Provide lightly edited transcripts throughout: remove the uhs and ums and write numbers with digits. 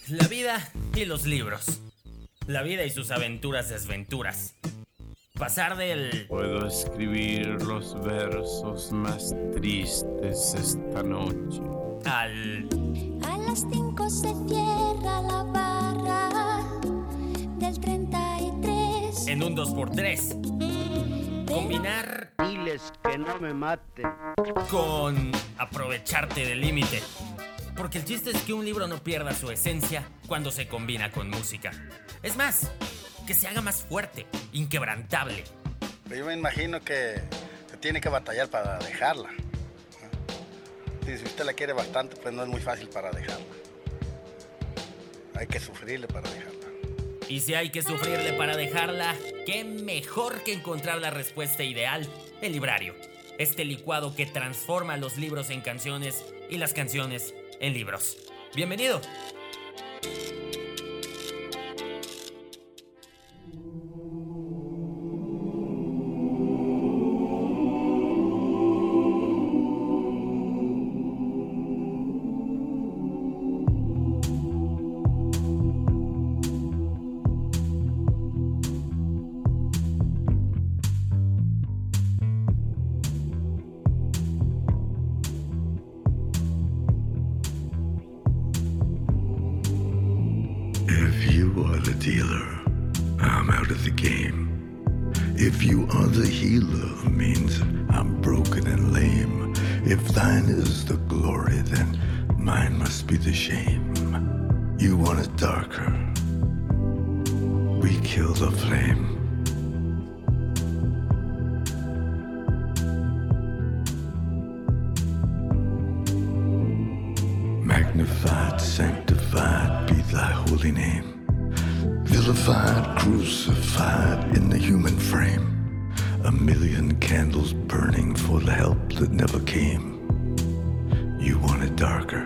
La vida y los libros. La vida y sus aventuras desventuras. Pasar del... Puedo escribir los versos más tristes esta noche. al... A las 5 se cierra la barra del 33. en un 2x3. Combinar Diles que no me maten. con aprovecharte del límite. Porque el chiste es que un libro no pierda su esencia cuando se combina con música. Es más, que se haga más fuerte, inquebrantable. Yo me imagino que se tiene que batallar para dejarla. Y si usted la quiere bastante, pues no es muy fácil para dejarla. Hay que sufrirle para dejarla. Y si hay que sufrirle para dejarla, qué mejor que encontrar la respuesta ideal: el librario. Este licuado que transforma los libros en canciones y las canciones en libros. ¡Bienvenido! If you are the dealer, I'm out of the game. If you are the healer, means I'm broken and lame. If thine is the glory, then mine must be the shame. You want it darker, we kill the flame. Magnified, sanctified be thy holy name. Vilified, crucified in the human frame. A million candles burning for the help that never came. You want it darker.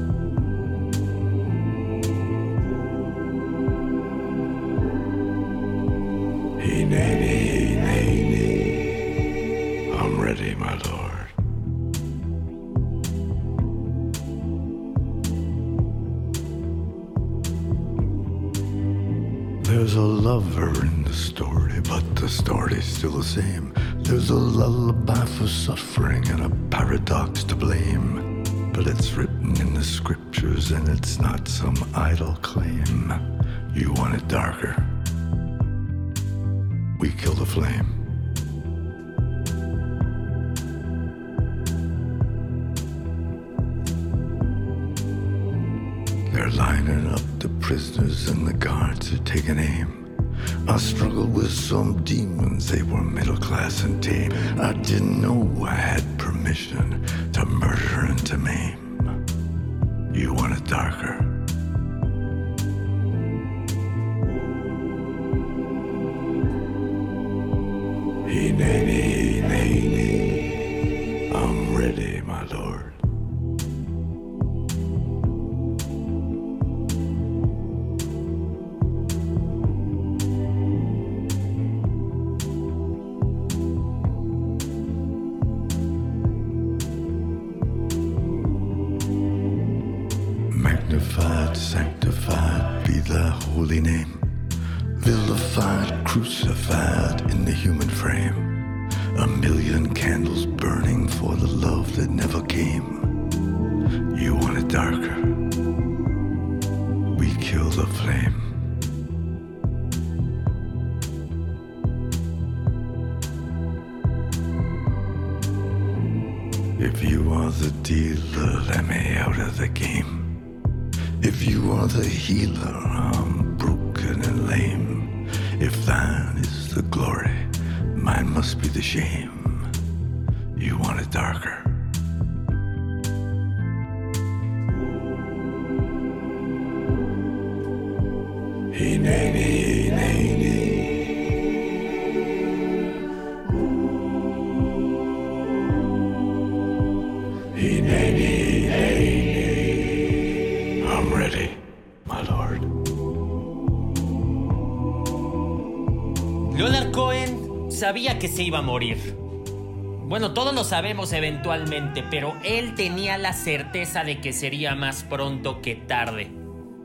Hey, nay, nay, nay, nay. I'm ready, my lord. There's a lover in the story, but the story's still the same. There's a lullaby for suffering and a paradox to blame. But it's written in the scriptures and it's not some idle claim. You want it darker, we kill the flame. They're lining up the prisoners and the guards are taking aim. I struggled with some demons, they were middle class and tame. I didn't know I had permission to murder and to maim. You want it darker, hey, nay, nay, nay, nay. I'm ready, my lord. Magnified, sanctified be thy holy name. Vilified, crucified in the human frame. A million candles burning for the love that never came. You want it darker, we kill the flame. If you are the dealer, let me out of the game. If you are the healer, I'm broken and lame. If thine is the glory, mine must be the shame. You want it darker, hey, nay, nay, nay, nay. Hey, nay, nay, nay, nay. I'm ready, my lord. Leonard Cohen sabía que se iba a morir. Bueno, todos lo sabemos eventualmente, pero él tenía la certeza de que sería más pronto que tarde.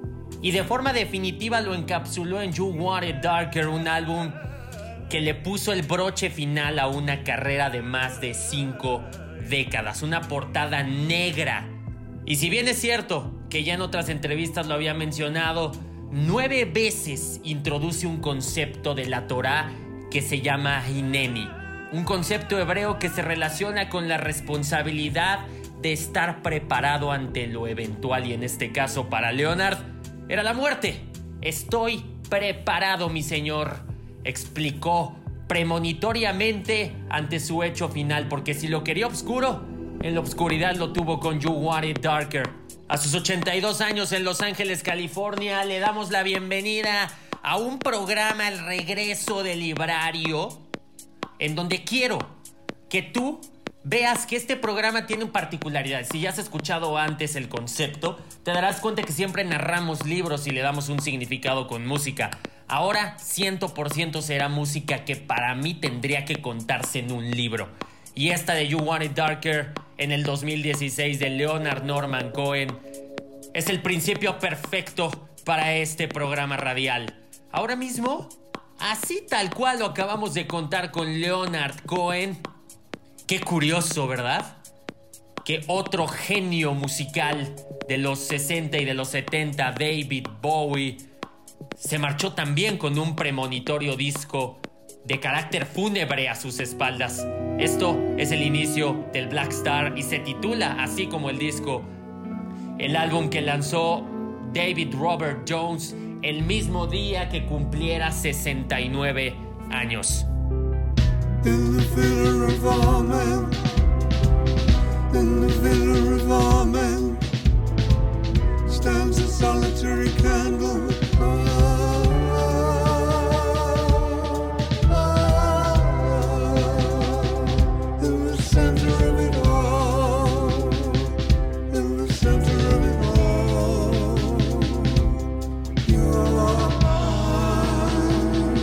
y de forma definitiva lo encapsuló en You Want It Darker, un álbum que le puso el broche final a una carrera de más de 5 décadas, una portada negra. Y si bien es cierto que ya en otras entrevistas lo había mencionado, 9 veces introduce un concepto de la Torá que se llama Hineni, un concepto hebreo que se relaciona con la responsabilidad de estar preparado ante lo eventual, y en este caso para Leonard era la muerte. Estoy preparado, mi señor, explicó premonitoriamente ante su hecho final, porque si lo quería oscuro, en la oscuridad lo tuvo con You Want It Darker. A sus 82 años en Los Ángeles, California, le damos la bienvenida a un programa, El Regreso del Librario, en donde quiero que tú veas que este programa tiene particularidades. Si ya has escuchado antes el concepto, te darás cuenta que siempre narramos libros y le damos un significado con música. Ahora 100% será música que para mí tendría que contarse en un libro. Y esta de You Want It Darker en el 2016 de Leonard Norman Cohen es el principio perfecto para este programa radial. Ahora mismo, así tal cual lo acabamos de contar con Leonard Cohen. Qué curioso, ¿verdad? Que otro genio musical de los 60 y de los 70, David Bowie, se marchó también con un premonitorio disco de carácter fúnebre a sus espaldas. Esto es el inicio del Black Star y se titula así como el disco, el álbum que lanzó David Robert Jones el mismo día que cumpliera 69 años. In the villa of our men, in the villa of our men, stands a solitary candle. In the center of it all, in the center of it all, you are mine.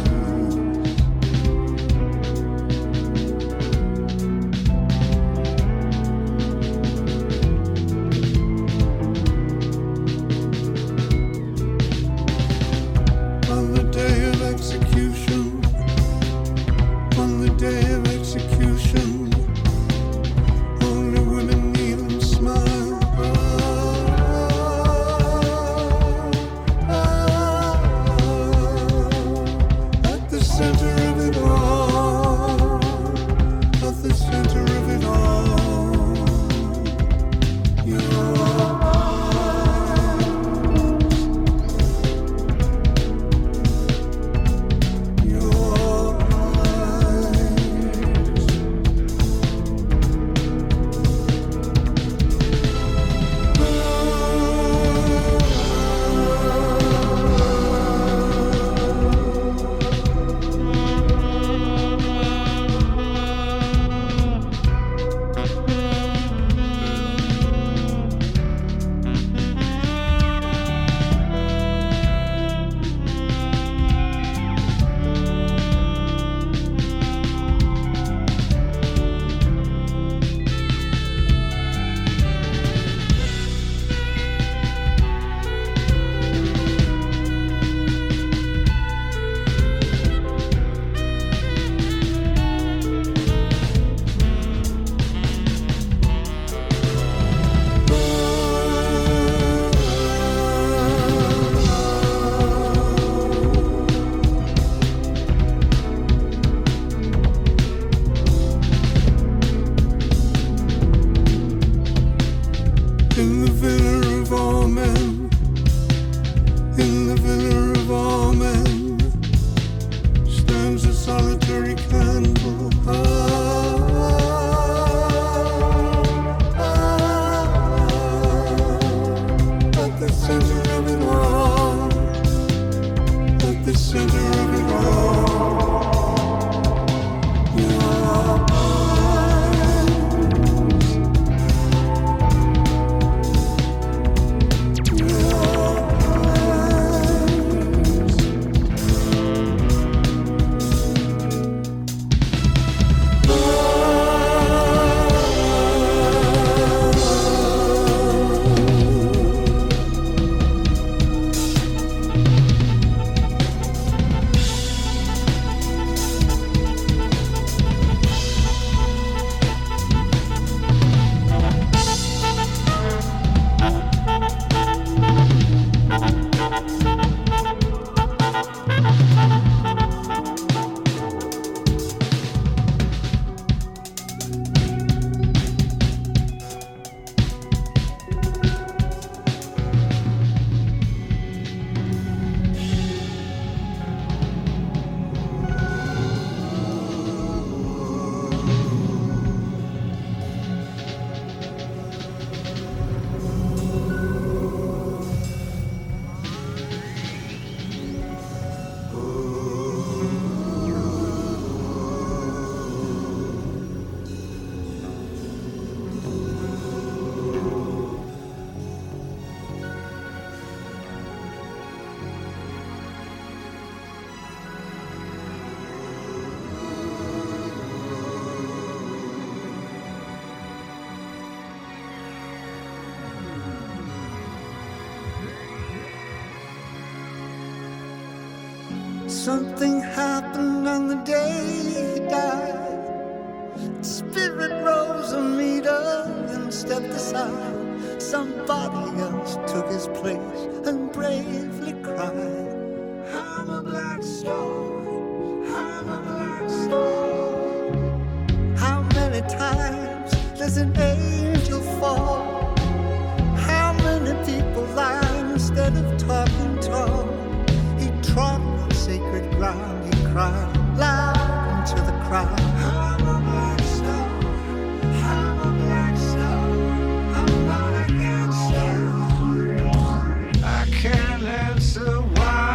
Something happened on the day he died. Spirit rose a meter and stepped aside. Somebody else took his place and bravely cried, I'm a black star, I'm a black star. How many times does an angel fall? How many people lie instead of talking tall? He trod on sacred ground, he cried loud into the crowd, I'm a black star, I'm a black star, I'm not a gangster. I can't answer why.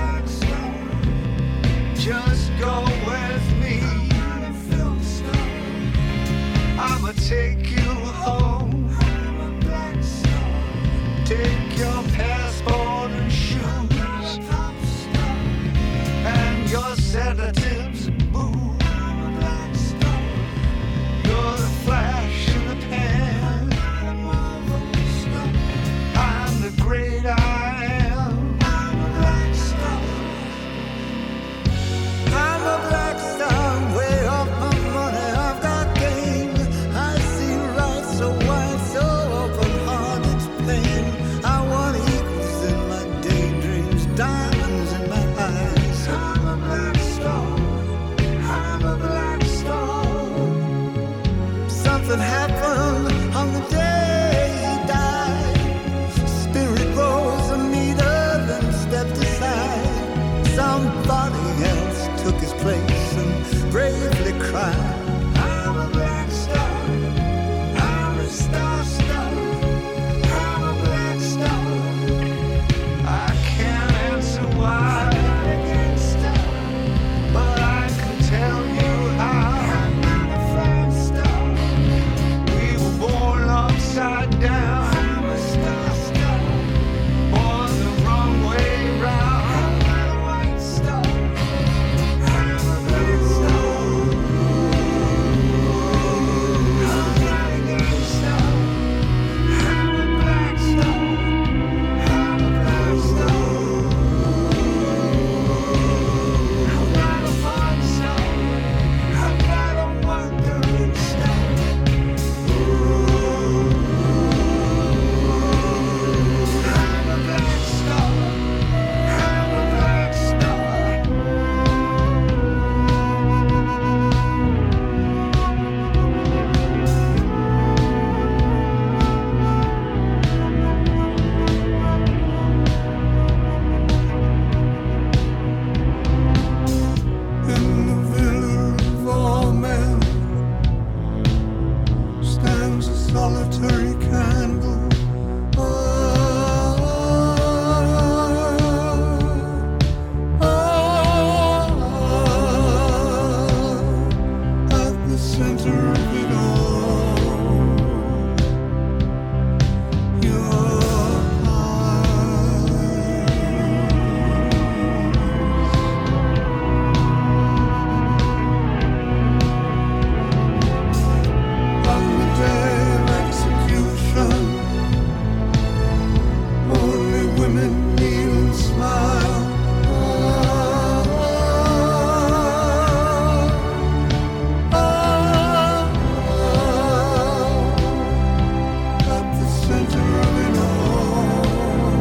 Just go with me. I'ma take you home. Take your passport and shoes and your sedatives and booze. You're the flash in the pan. I'm the great I am. I'm a black star. I'm a black star, way off my money, I've got game. I see right so wide, so open heart, it's pain. I want eagles in my daydreams, diamonds in my eyes. I'm a black star, I'm a black star. Something happened on the day he died. Spirit rose a meter, then stepped aside. Somebody else took his place and bravely cried, I'm a black star, I'm a star, star, I'm a black star. I can't answer why, but I can tell you how. I'm not a flying star. We were born upside down. I'm a star, star, born the wrong way round. I'm not a white star. I'm a black star. I'm not a gangster. I'm a black star. I'm a black star. I'm not a fun star. I'm not a wandering star. I'm a black star. I'm a black star. In the villa of all men stands a solitary candle. At the center of it all, your on the day of execution, only women kneel and smile. At the center of it all,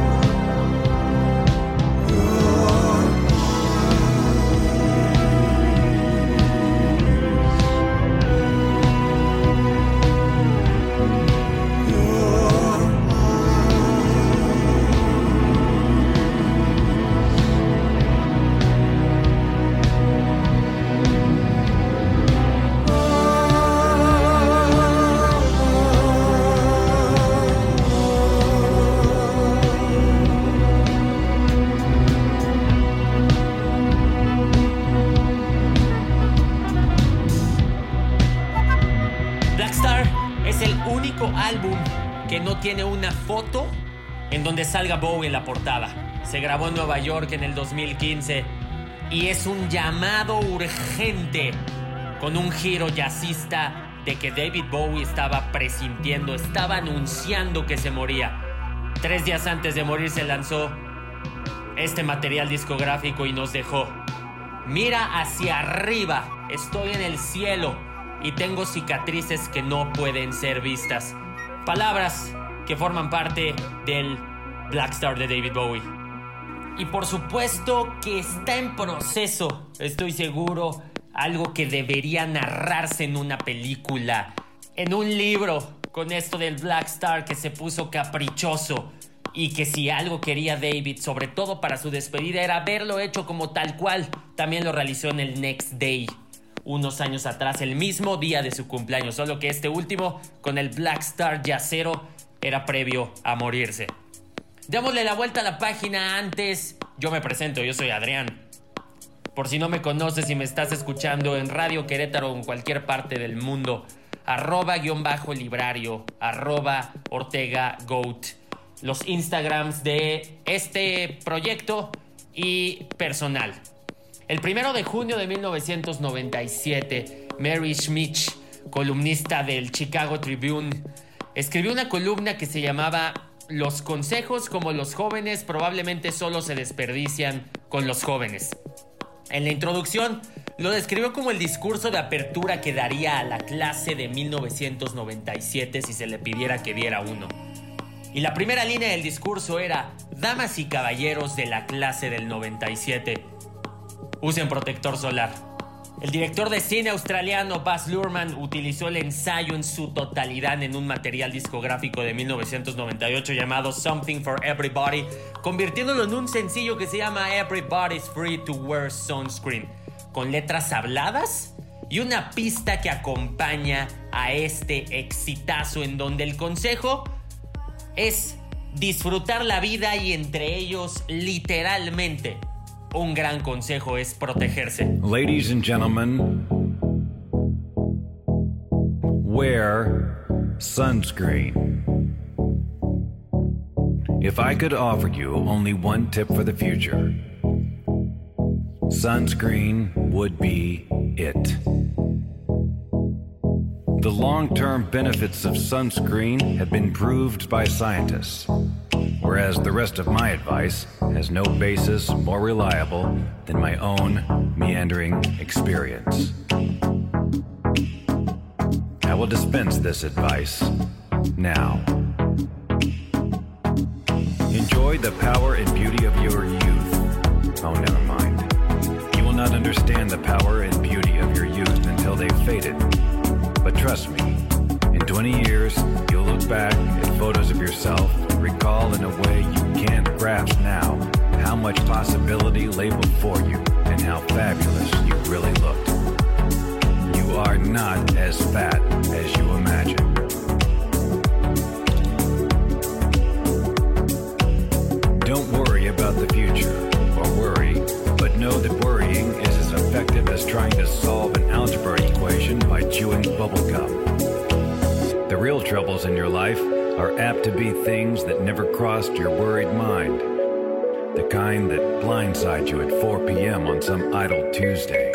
Black Star es el único álbum que no tiene una foto en donde salga Bowie en la portada. Se grabó en Nueva York en el 2015 y es un llamado urgente con un giro jazzista de que David Bowie estaba presintiendo, estaba anunciando que se moría. 3 días antes de morir se lanzó este material discográfico y nos dejó: mira hacia arriba, estoy en el cielo y tengo cicatrices que no pueden ser vistas. Palabras que forman parte del Black Star de David Bowie. Y por supuesto que está en proceso, estoy seguro, algo que debería narrarse en una película, en un libro, con esto del Black Star que se puso caprichoso. Y que si algo quería David, sobre todo para su despedida, era haberlo hecho como tal cual. También lo realizó en el Next Day, unos años atrás, el mismo día de su cumpleaños. Solo que este último, con el Black Star yacero, era previo a morirse. Démosle la vuelta a la página antes. Yo me presento, yo soy Adrián. Por si no me conoces y me estás escuchando en Radio Querétaro o en cualquier parte del mundo, @_librario, @OrtegaGoat. Los Instagrams de este proyecto y personal. El 1 de junio de 1997, Mary Schmitz, columnista del Chicago Tribune, escribió una columna que se llamaba "Los consejos como los jóvenes probablemente solo se desperdician con los jóvenes". En la introducción lo describió como el discurso de apertura que daría a la clase de 1997 si se le pidiera que diera uno. Y la primera línea del discurso era: damas y caballeros de la clase del 97, usen protector solar. El director de cine australiano Baz Luhrmann utilizó el ensayo en su totalidad en un material discográfico de 1998 llamado Something for Everybody, convirtiéndolo en un sencillo que se llama Everybody's Free to Wear Sunscreen, con letras habladas y una pista que acompaña a este exitazo, en donde el consejo es disfrutar la vida y entre ellos, literalmente, un gran consejo es protegerse. Ladies and gentlemen, wear sunscreen. If I could offer you only one tip for the future, sunscreen would be it. The long-term benefits of sunscreen have been proved by scientists, whereas the rest of my advice has no basis more reliable than my own meandering experience. I will dispense this advice now. Enjoy the power and beauty of your youth. Oh, never mind. You will not understand the power and beauty of your youth until they've faded. But trust me, in 20 years, you'll look back at photos of yourself and recall in a way you can't grasp now how much possibility lay before you and how fabulous you really looked. You are not as fat as you imagine. Don't worry about the future, or worry, but know that worrying is as effective as trying to solve an algebra equation by chewing bubblegum. The real troubles in your life are apt to be things that never crossed your worried mind. The kind that blindside you at 4 p.m. on some idle Tuesday.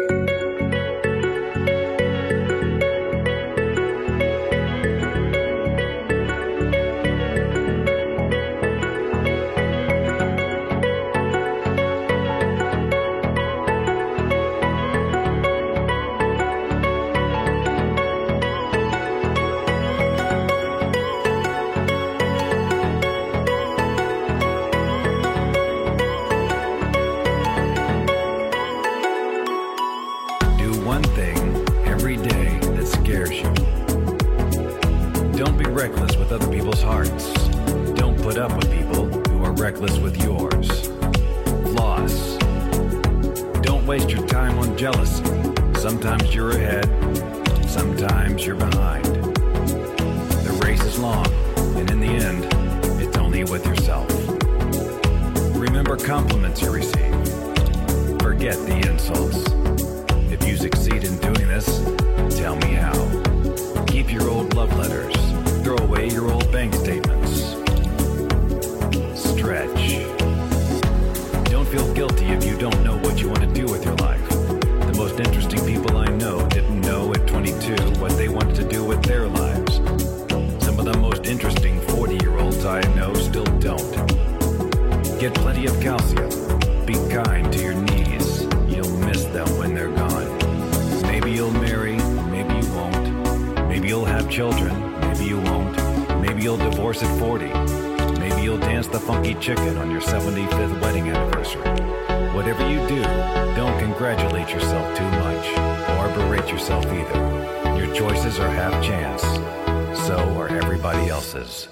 Reckless with other people's hearts. Don't put up with people who are reckless with yours. Floss. Don't waste your time on jealousy. Sometimes you're ahead, sometimes you're behind. The race is long, and in the end, it's only with yourself. Remember compliments you receive. Forget the insults. If you succeed in doing this, tell me how. Keep your old love letters. Throw away your old bank statements. Stretch. Don't feel guilty if you don't know what you want to do with your life. The most interesting people I know didn't know at 22 what they wanted to do with their lives. Some of the most interesting 40-year-olds I know still don't. Get plenty of calcium. be kind to your knees. You'll miss them when they're gone. Maybe you'll marry, maybe you won't. Maybe you'll have children, maybe you won't. Maybe you'll divorce at 40. Maybe you'll dance the funky chicken on your 75th wedding anniversary. Whatever you do, don't congratulate yourself too much, or berate yourself either. Your choices are half chance. So are everybody else's.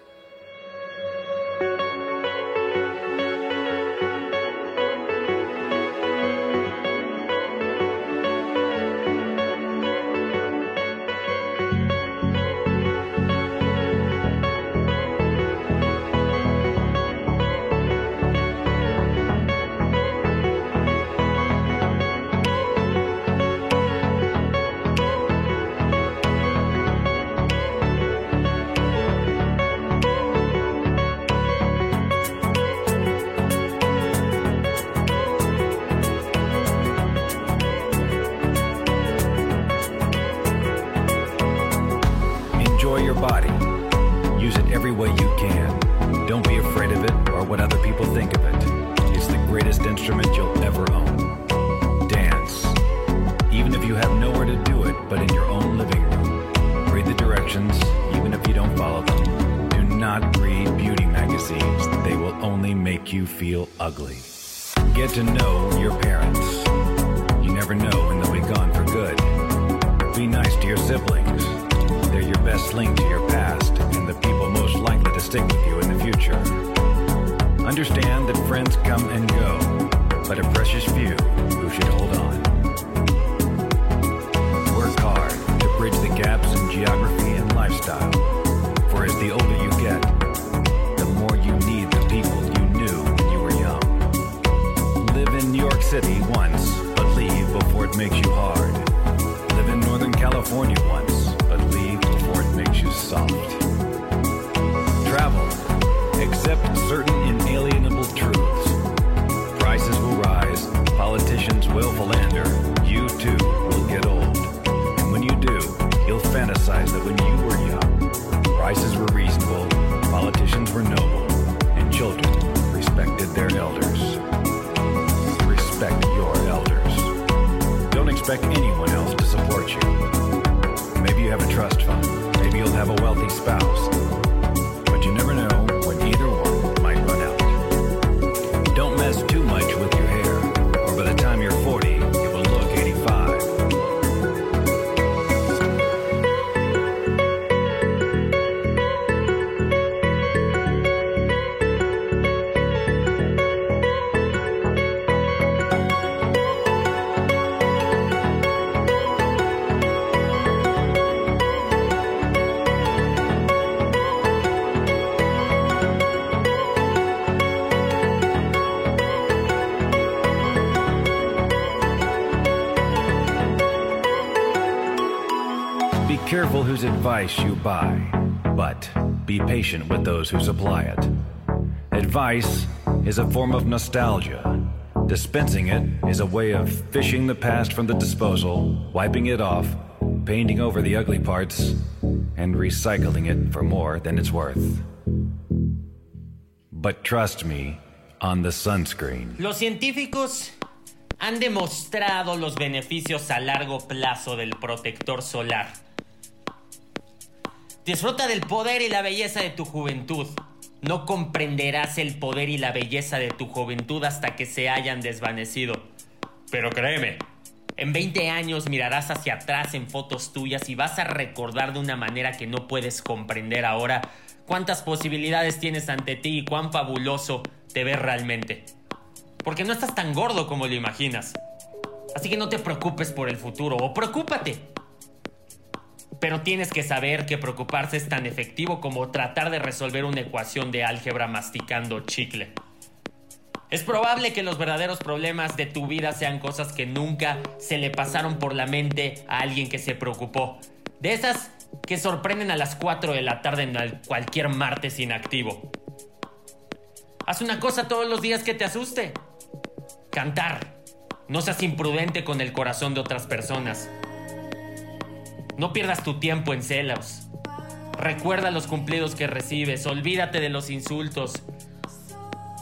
Enjoy your body. Use it every way you can. Don't be afraid of it or what other people think of it. It's the greatest instrument you'll ever own. Dance. Even if you have nowhere to do it but in your own living room. Read the directions, even if you don't follow them. Do not read beauty magazines. They will only make you feel ugly. Get to know your parents. You never know when they'll be gone for good. Be nice to your siblings. They're your best link to your past and the people most likely to stick with you in the future. Understand that friends come and go, but a precious few who should hold on. Work hard to bridge the gaps in geography and lifestyle, for as the older you get, the more you need the people you knew when you were young. Live in New York City once, but leave before it makes you hard. Live in Northern California once, but leave before it makes you soft. Travel. Accept certain inalienable truths. Prices will rise, politicians will philander, you too will get old. And when you do, you'll fantasize that when you were young, prices were reasonable, politicians were noble, and children respected their elders. Respect your elders. Don't expect anyone else to support you. Maybe you have a trust fund. Maybe you'll have a wealthy spouse. But you never know when either one might run out. Don't mess too much with your hair, or by the time you're 40, it will look 85. Be careful whose advice you buy, but be patient with those who supply it. Advice is a form of nostalgia. Dispensing it is a way of fishing the past from the disposal, wiping it off, painting over the ugly parts, and recycling it for more than it's worth. But trust me on the sunscreen. Los científicos han demostrado los beneficios a largo plazo del protector solar. Disfruta del poder y la belleza de tu juventud. No comprenderás el poder y la belleza de tu juventud hasta que se hayan desvanecido. Pero créeme, en 20 años mirarás hacia atrás en fotos tuyas y vas a recordar de una manera que no puedes comprender ahora cuántas posibilidades tienes ante ti y cuán fabuloso te ves realmente. Porque no estás tan gordo como lo imaginas. Así que no te preocupes por el futuro, o preocúpate. Pero tienes que saber que preocuparse es tan efectivo como tratar de resolver una ecuación de álgebra masticando chicle. Es probable que los verdaderos problemas de tu vida sean cosas que nunca se le pasaron por la mente a alguien que se preocupó. De esas que sorprenden a las 4 de la tarde en cualquier martes inactivo. Haz una cosa todos los días que te asuste. Cantar. No seas imprudente con el corazón de otras personas. No pierdas tu tiempo en celos. Recuerda los cumplidos que recibes. Olvídate de los insultos.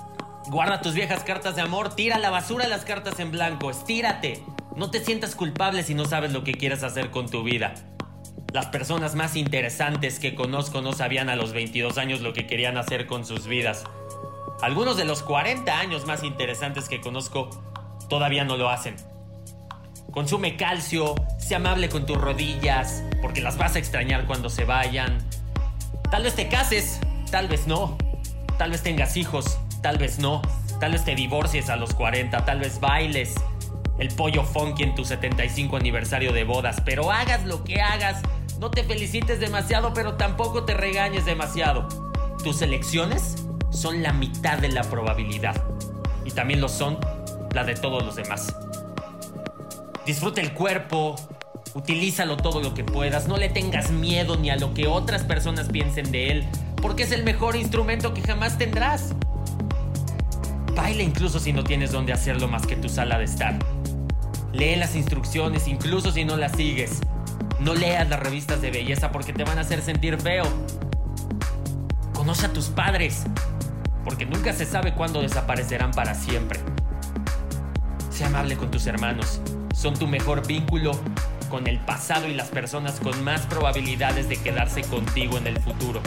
Guarda tus viejas cartas de amor, tira a la basura las cartas en blanco, estírate. No te sientas culpable si no sabes lo que quieres hacer con tu vida. Las personas más interesantes que conozco no sabían a los 22 años lo que querían hacer con sus vidas. Algunos de los 40 años más interesantes que conozco todavía no lo hacen. Consume calcio, sé amable con tus rodillas, porque las vas a extrañar cuando se vayan. Tal vez te cases, tal vez no. Tal vez tengas hijos, tal vez no. Tal vez te divorcies a los 40, tal vez bailes el pollo funky en tu 75 aniversario de bodas. Pero hagas lo que hagas, no te felicites demasiado, pero tampoco te regañes demasiado. Tus elecciones son la mitad de la probabilidad. Y también lo son la de todos los demás. Disfruta el cuerpo, utilízalo todo lo que puedas, no le tengas miedo ni a lo que otras personas piensen de él, porque es el mejor instrumento que jamás tendrás. Baila incluso si no tienes dónde hacerlo más que tu sala de estar. Lee las instrucciones incluso si no las sigues. No leas las revistas de belleza porque te van a hacer sentir feo. Conoce a tus padres, porque nunca se sabe cuándo desaparecerán para siempre. Sé amable con tus hermanos. Son tu mejor vínculo con el pasado y las personas con más probabilidades de quedarse contigo en el futuro.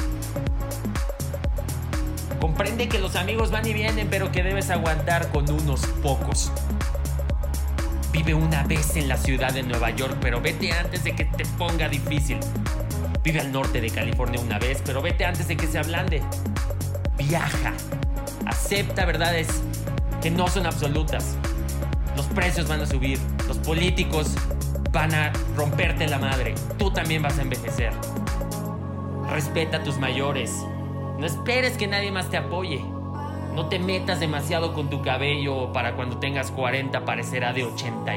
Comprende que los amigos van y vienen, pero que debes aguantar con unos pocos. Vive una vez en la ciudad de Nueva York, pero vete antes de que te ponga difícil. Vive al norte de California una vez, pero vete antes de que se ablande. Viaja. Acepta verdades que no son absolutas. Los precios van a subir. Los políticos van a romperte la madre. Tú también vas a envejecer. Respeta a tus mayores. No esperes que nadie más te apoye. No te metas demasiado con tu cabello. Para cuando tengas 40 parecerá de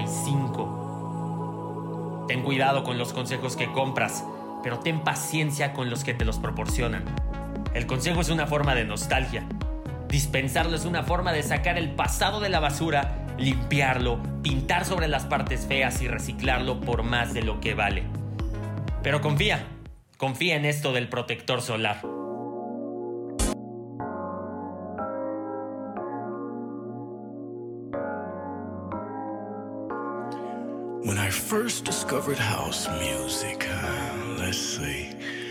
85. Ten cuidado con los consejos que compras, pero ten paciencia con los que te los proporcionan. El consejo es una forma de nostalgia. Dispensarlo es una forma de sacar el pasado de la basura, limpiarlo, pintar sobre las partes feas y reciclarlo por más de lo que vale. Pero confía en esto del protector solar. When I first discovered house music, let's see.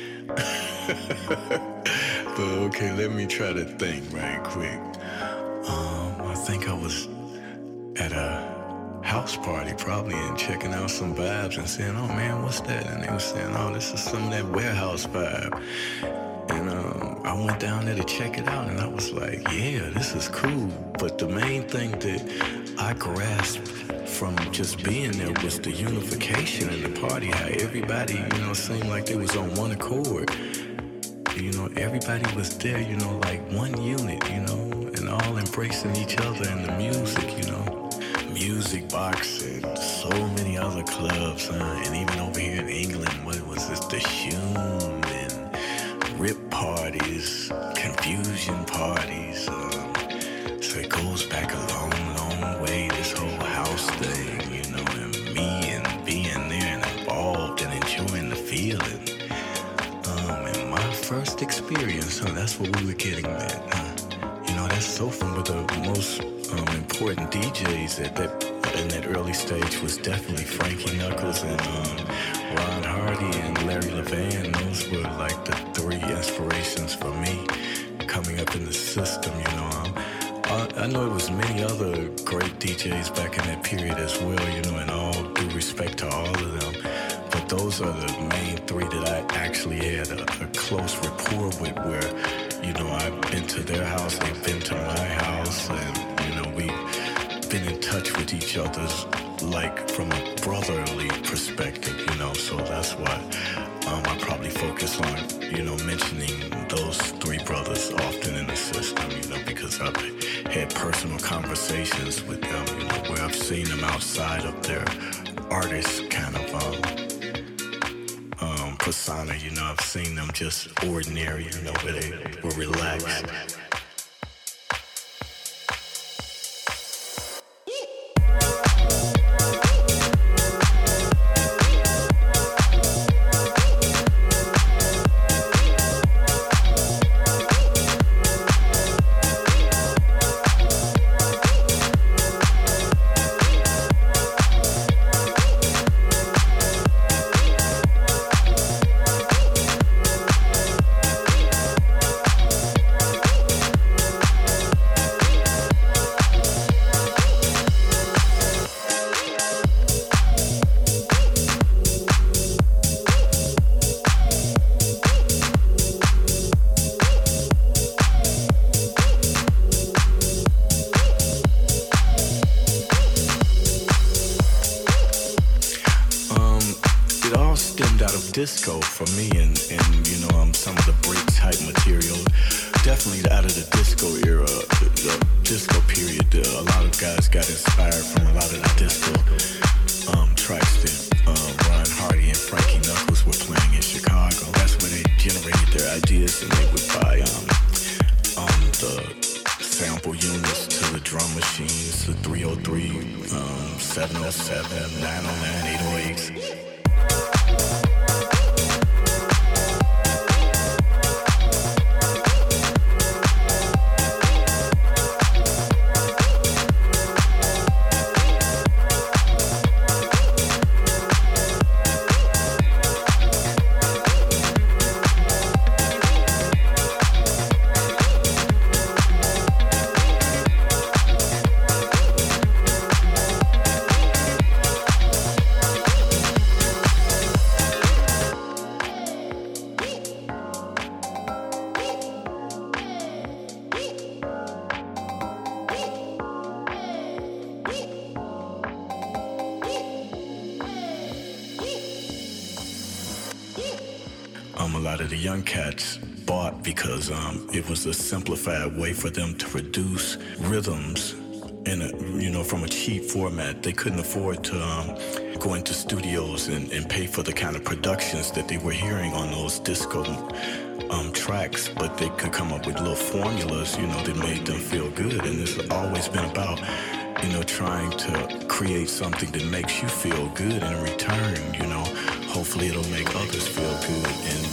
But okay, let me try to think right quick. I think I was at a house party probably and checking out some vibes and saying, oh man, what's that? And they were saying, oh, this is some of that warehouse vibe. And I went down there to check it out and I was like, yeah, this is cool. But the main thing that I grasped from just being there was the unification in the party, how everybody, seemed like they was on one accord. Everybody was there, like one unit, and all embracing each other in the music, Music Box and so many other clubs, and even over here in England, what was this, the Hume and Rip parties, Confusion parties, so it goes back a long, long way, this whole house thing, and me and being there and involved and enjoying the feeling. And my first experience, that's what we were getting at. That's so fun, but the most important DJs in that early stage was definitely Frankie Knuckles and Ron Hardy and Larry Levan. Those were like the three inspirations for me coming up in the system, I know it was many other great DJs back in that period as well, and all due respect to all of them. But those are the main three that I actually had a close rapport with where, I've been to their house, they've been to my house, and, we've been in touch with each other's, like, from a brotherly perspective, so that's why I probably focus on, mentioning those three brothers often in the system, because I've had personal conversations with them, where I've seen them outside of their artist kind of persona, I've seen them just ordinary, where they were relaxed. disco for me, and some of the break type material. Definitely out of the disco era, the disco period. A lot of guys got inspired from a lot of the disco tracks that Ron Hardy and Frankie Knuckles were playing in Chicago. That's where they generated their ideas, and they would buy the sample units to the drum machines, the 303, 707, 909, 808s. A lot of the young cats bought because it was a simplified way for them to produce rhythms in from a cheap format. They couldn't afford to go into studios and pay for the kind of productions that they were hearing on those disco tracks, but they could come up with little formulas, that made them feel good. And it's always been about, trying to create something that makes you feel good, and in return, hopefully it'll make others feel good. And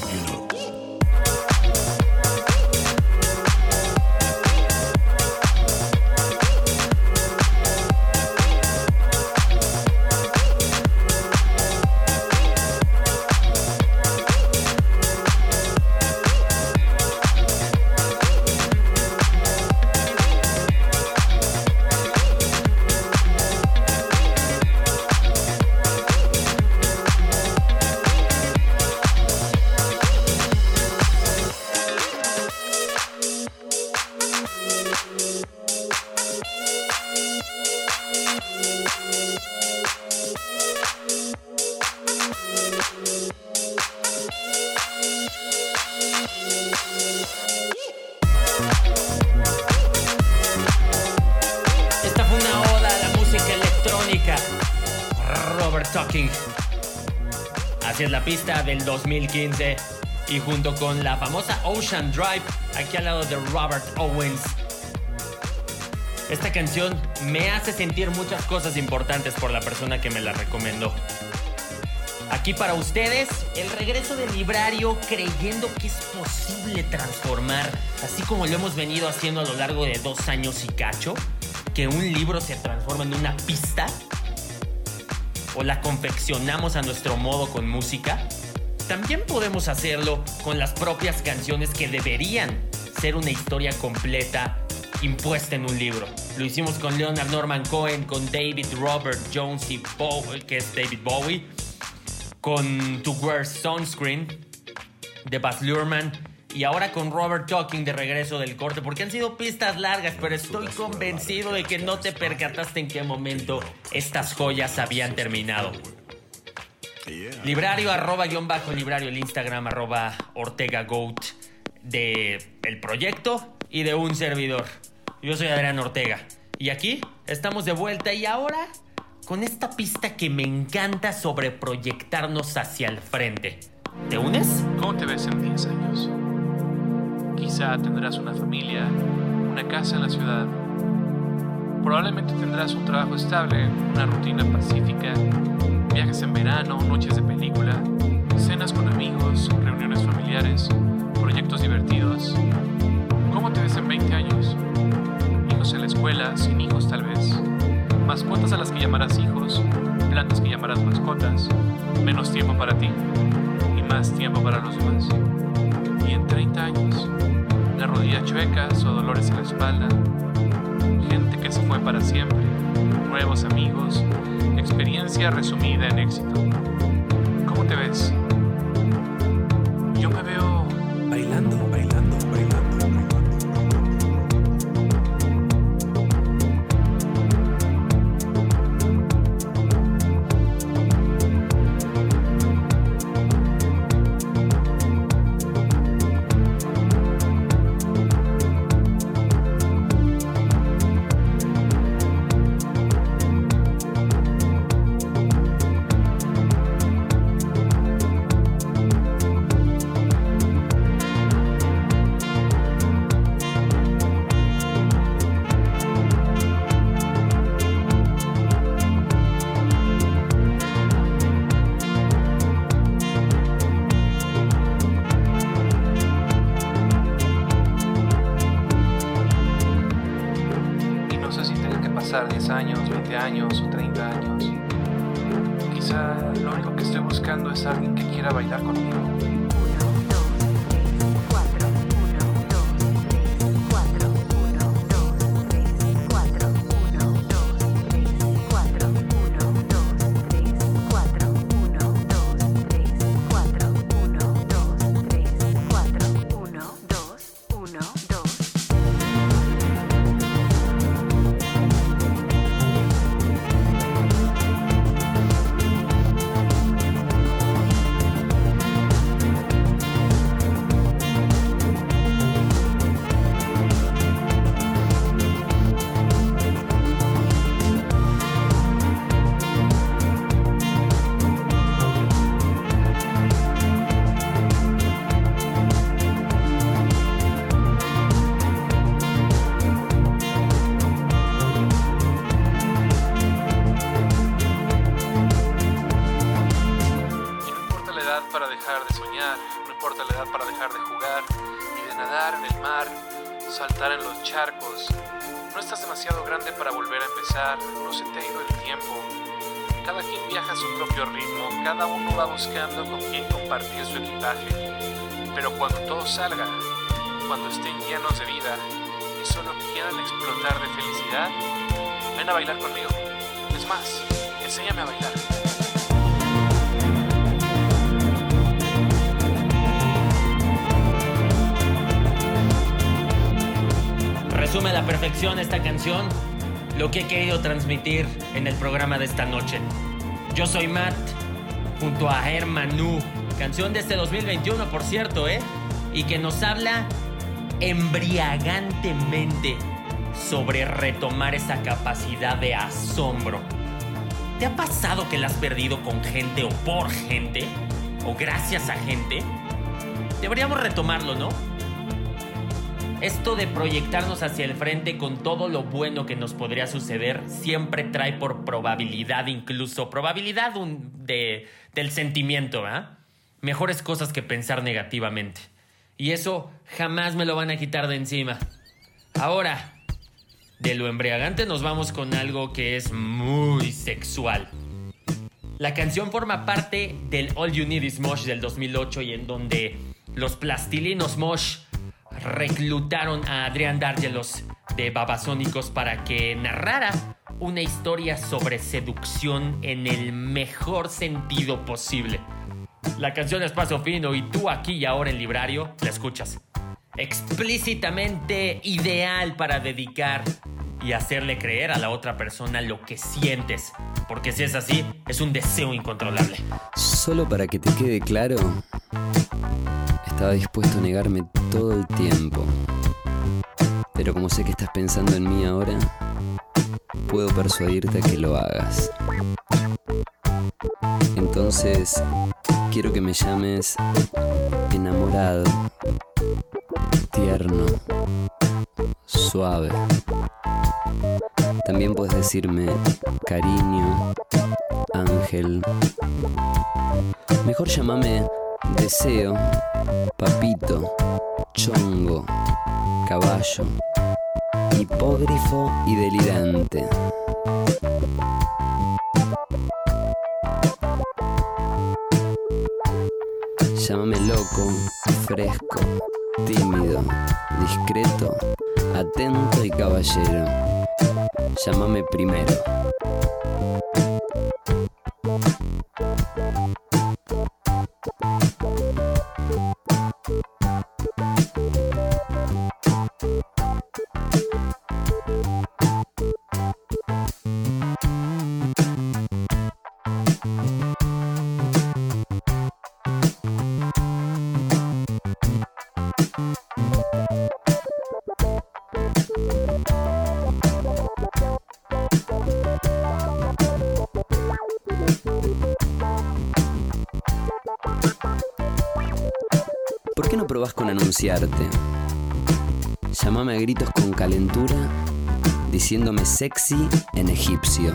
Así es la pista del 2015 y junto con la famosa Ocean Drive, aquí al lado de Robert Owens. Esta canción me hace sentir muchas cosas importantes por la persona que me la recomendó. Aquí para ustedes, el regreso del librario, creyendo que es posible transformar, así como lo hemos venido haciendo a lo largo de 2 años y cacho, que un libro se transforma en una pista o la confeccionamos a nuestro modo con música. También podemos hacerlo con las propias canciones que deberían ser una historia completa impuesta en un libro. Lo hicimos con Leonard Norman Cohen, con David Robert Jones y Bowie, que es David Bowie, con To Wear Sunscreen de Baz Luhrmann, y ahora con Robert Talking de regreso del corte, porque han sido pistas largas, pero estoy convencido de que no te percataste en qué momento estas joyas habían terminado. Librario, @librario, el Instagram, @OrtegaGoat de el proyecto y de un servidor. Yo soy Adrián Ortega y aquí estamos de vuelta, y ahora con esta pista que me encanta sobre proyectarnos hacia el frente. ¿Te unes? ¿Cómo te ves en 10 años? Quizá tendrás una familia, una casa en la ciudad. Probablemente tendrás un trabajo estable, una rutina pacífica, viajes en verano, noches de película, cenas con amigos, reuniones familiares, proyectos divertidos. ¿Cómo te ves en 20 años? Hijos en la escuela, sin hijos tal vez. Mascotas a las que llamarás hijos, plantas que llamarás mascotas, menos tiempo para ti y más tiempo para los demás. Y en 30 años, las rodillas chuecas o dolores en la espalda, gente que se fue para siempre, nuevos amigos, experiencia resumida en éxito. ¿Cómo te ves? Yo me veo bailando, bailando, bailando. pasar 10 años, 20 años o 30 años. Quizá lo único que estoy buscando es alguien que quiera bailar conmigo. Para dejar de soñar, no importa la edad para dejar de jugar y de nadar en el mar, saltar en los charcos. No estás demasiado grande para volver a empezar, no se te ha ido el tiempo. Cada quien viaja a su propio ritmo, cada uno va buscando con quién compartir su equipaje. Pero cuando todo salga, cuando estén llenos de vida y solo quieran explotar de felicidad, ven a bailar conmigo. Es más, enséñame a bailar. Resume a la perfección esta canción lo que he querido transmitir en el programa de esta noche. Yo soy Matt, junto a Hermanu, canción de este 2021, por cierto, y que nos habla embriagantemente sobre retomar esa capacidad de asombro. ¿Te ha pasado que la has perdido con gente o por gente? ¿O gracias a gente? Deberíamos retomarlo, ¿no? Esto de proyectarnos hacia el frente con todo lo bueno que nos podría suceder siempre trae por probabilidad, incluso probabilidad del sentimiento, mejores cosas que pensar negativamente. Y eso jamás me lo van a quitar de encima. Ahora, de lo embriagante nos vamos con algo que es muy sexual. La canción forma parte del All You Need Is Mosh del 2008 y en donde los plastilinos Mosh reclutaron a Adrián Dárgelos de Babasónicos para que narrara una historia sobre seducción en el mejor sentido posible. La canción es Paso Fino y tú aquí y ahora en Librario la escuchas. Explícitamente ideal para dedicar y hacerle creer a la otra persona lo que sientes, porque si es así, es un deseo incontrolable. Solo para que te quede claro, estaba dispuesto a negarme todo el tiempo. Pero como sé que estás pensando en mí ahora, puedo persuadirte a que lo hagas. Entonces, quiero que me llames enamorado, tierno, suave. También puedes decirme cariño, ángel. Mejor llámame deseo, papito, chongo, caballo, hipógrifo y delirante. Llámame loco, fresco, tímido, discreto, atento y caballero. Llámame primero. ¿Por qué no probás con anunciarte? Llámame a gritos con calentura, diciéndome sexy en egipcio.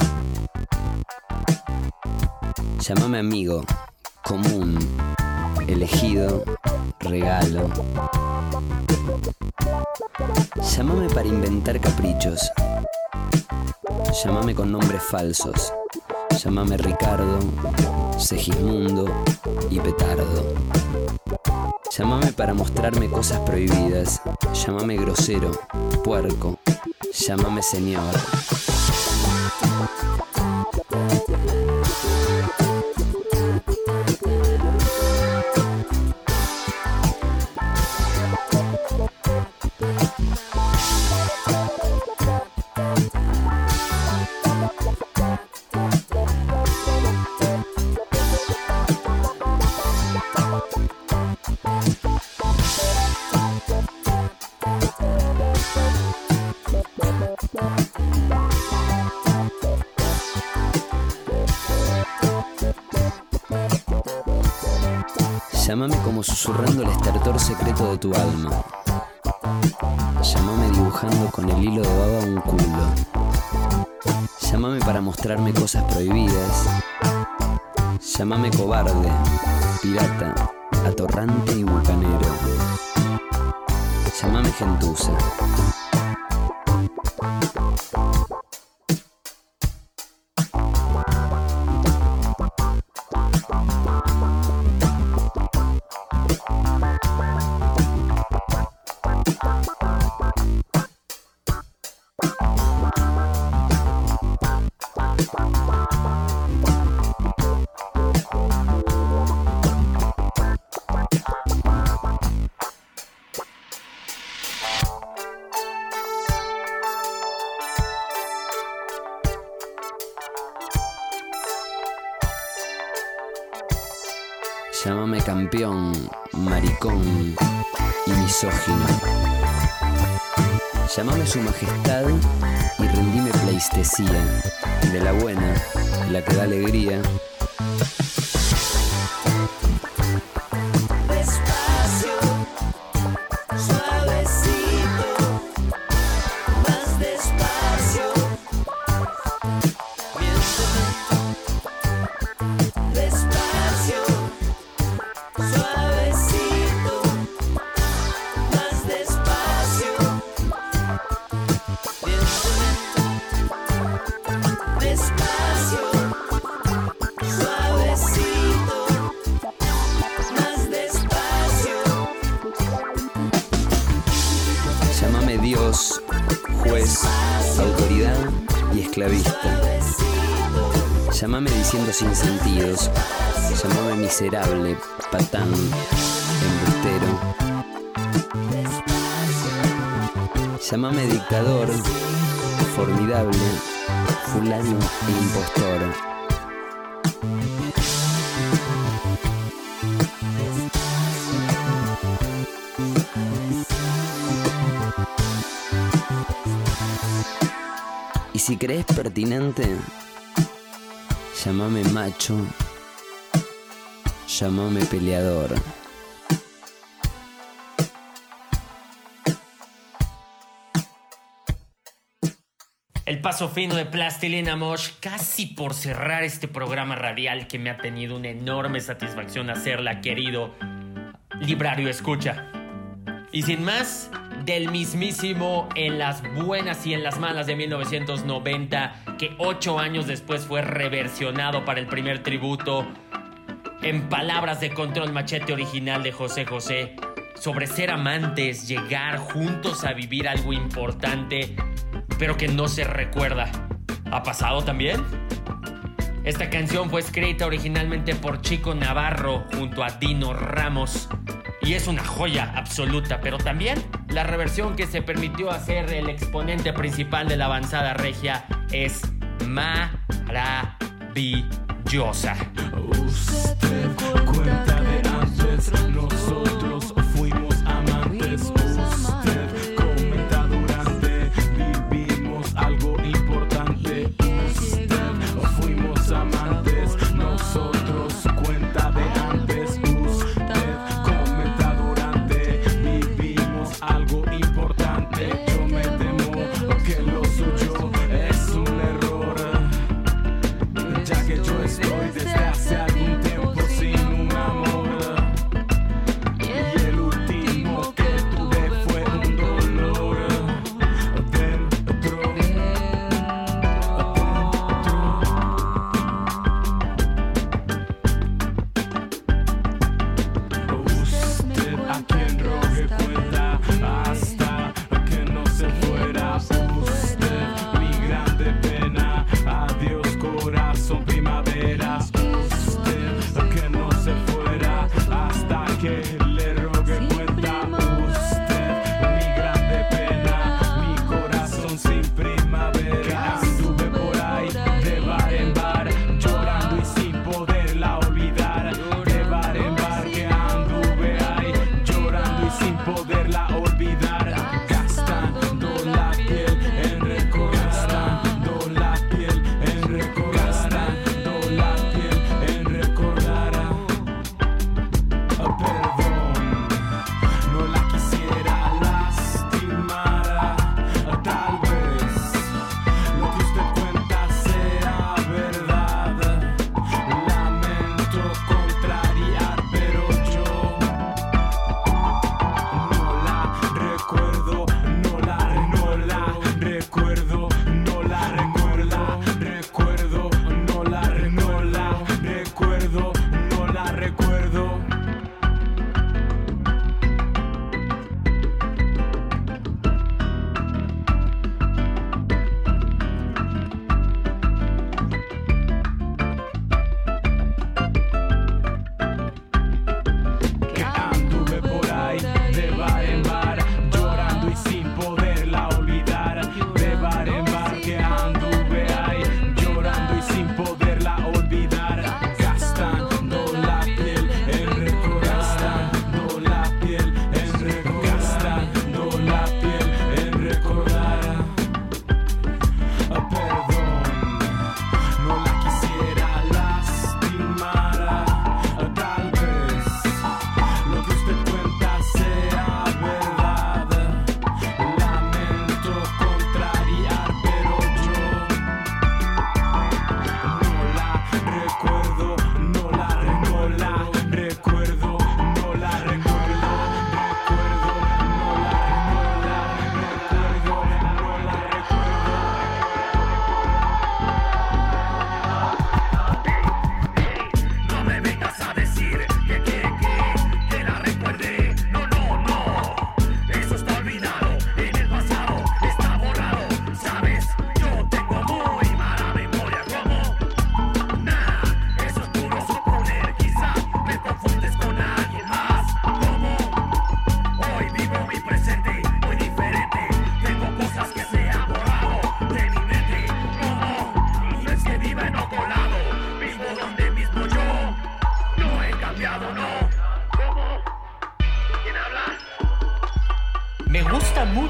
Llámame amigo, común, elegido, regalo. Llámame para inventar caprichos, Llámame con nombres falsos. Llámame Ricardo, Segismundo y Petardo. Llámame para mostrarme cosas prohibidas. Llámame grosero, puerco. Llámame señor. Llámame como susurrando el estertor secreto de tu alma. Llámame dibujando con el hilo de baba un culo. Llámame para mostrarme cosas prohibidas. Llámame cobarde, pirata, atorrante y bucanero. Llámame gentuza. Llámame campeón, maricón y misógino. Llámame su majestad y rendime pleistesía, de la buena, la que da alegría. Dios, juez, autoridad y esclavista. Llámame diciendo sin sentidos. Llámame miserable, patán, embustero. Llámame dictador, formidable, fulano e impostor. Y si crees pertinente, llámame macho, llámame peleador. El paso fino de Plastilina Mosh, casi por cerrar este programa radial que me ha tenido una enorme satisfacción hacerla, querido librario escucha. Y sin más, del mismísimo En las buenas y en las malas de 1990, que 8 años después fue reversionado para el primer tributo, en palabras de Control Machete original de José José, sobre ser amantes, llegar juntos a vivir algo importante, pero que no se recuerda. ¿Ha pasado también? Esta canción fue escrita originalmente por Chico Navarro junto a Dino Ramos y es una joya absoluta, pero también la reversión que se permitió hacer el exponente principal de la avanzada regia es maravillosa. Usted cuenta de antes, nosotros fuimos amantes. Usted comenta durante, vivimos algo importante. Usted fuimos amantes, nosotros cuenta de antes. Usted comenta durante, vivimos algo importante. Yo me temo que lo suyo es un error, ya que yo estoy desde hace algún tiempo sin un amor.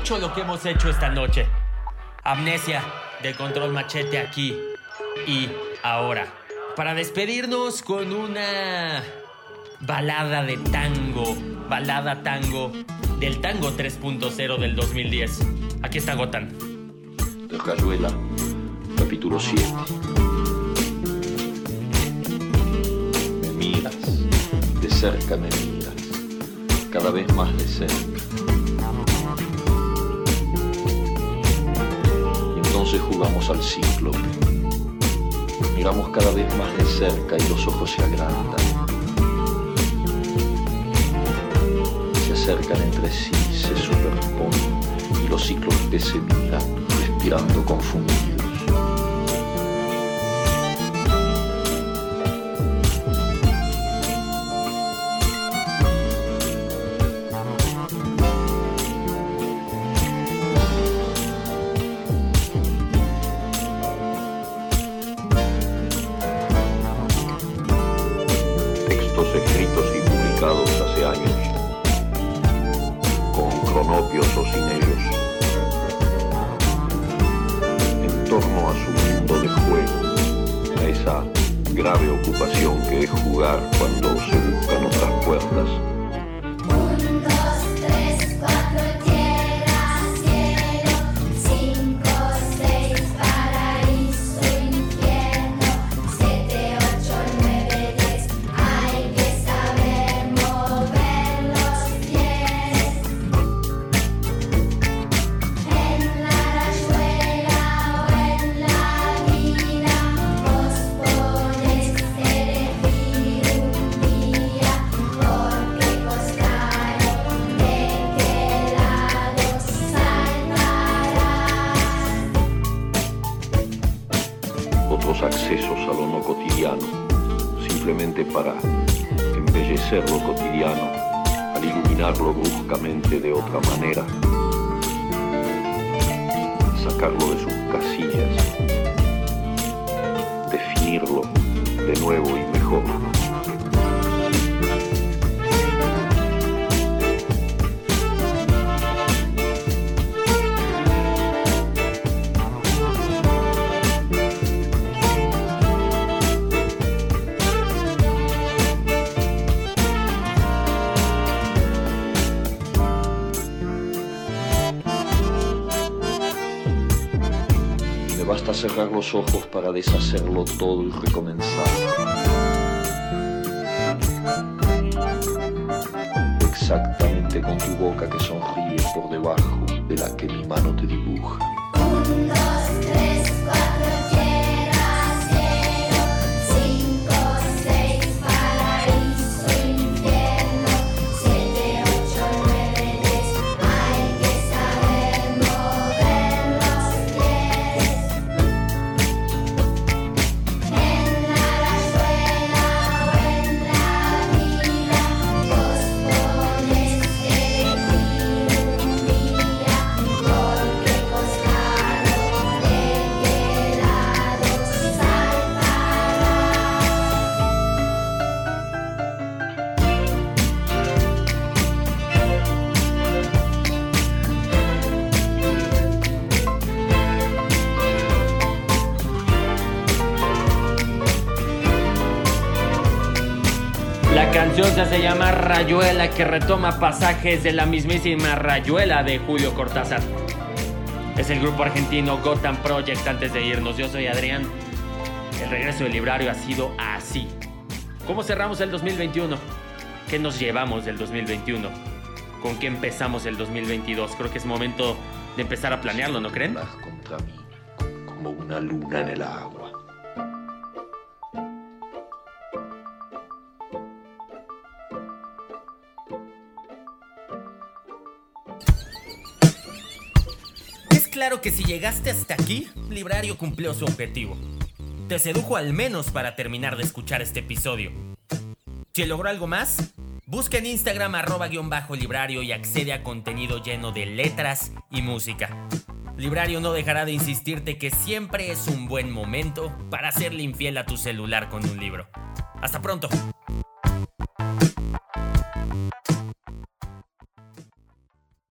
mucho lo que hemos hecho esta noche. Amnesia de Control Machete aquí y ahora. Para despedirnos con una balada de tango. Balada tango del Tango 3.0 del 2010. Aquí está Gotan. De Rayuela, capítulo 7. Me miras, de cerca me miras, cada vez más de cerca. Y entonces jugamos al cíclope. Miramos cada vez más de cerca y los ojos se agrandan. Se acercan entre sí, se superponen y los cíclopes se miran, respirando confundidos. Escritos y publicados hace años, con cronopios o sin ellos, en torno a su mundo de juego, a esa grave ocupación que es jugar cuando se buscan otras puertas. 1, 2, 3, 4, tierra, cielo, 5, 6, paraíso, infierno, 7, 8, 9, 10. Hay que saber mover los pies. En la rayuela o en la vida, vos podés elegir un día, porque costaron de qué lado saltarás. Otros accesos a lo no cotidiano, simplemente para embellecer lo cotidiano, al iluminarlo bruscamente de otra manera, sacarlo de sus casillas, definirlo de nuevo y mejor. Me basta cerrar los ojos para deshacerlo todo y recomenzar. Exactamente con tu boca que sonríe por debajo de la que mi mano te dibuja. 1, 2, 3, 4, tierra, cielo, 5, 6, paraíso, infierno, 7, 8, 9, 10. Hay que saber mover los pies. En la rayuela o en la vida, vos podés elegir un día, porque costaron de qué lado saltarás. La canción se hace llamar Rayuela, que retoma pasajes de la mismísima Rayuela de Julio Cortázar. Es el grupo argentino Gotham Project. Antes de irnos, yo soy Adrián. El regreso del librario ha sido así. ¿Cómo cerramos el 2021? ¿Qué nos llevamos del 2021? ¿Con qué empezamos el 2022? Creo que es momento de empezar a planearlo, ¿no creen? Vas contra mí, como una luna en el agua. Es claro que si llegaste hasta aquí, Librario cumplió su objetivo. Te sedujo al menos para terminar de escuchar este episodio. Si logró algo más, busca en Instagram @_librario y accede a contenido lleno de letras y música. Librario no dejará de insistirte que siempre es un buen momento para serle infiel a tu celular con un libro. Hasta pronto.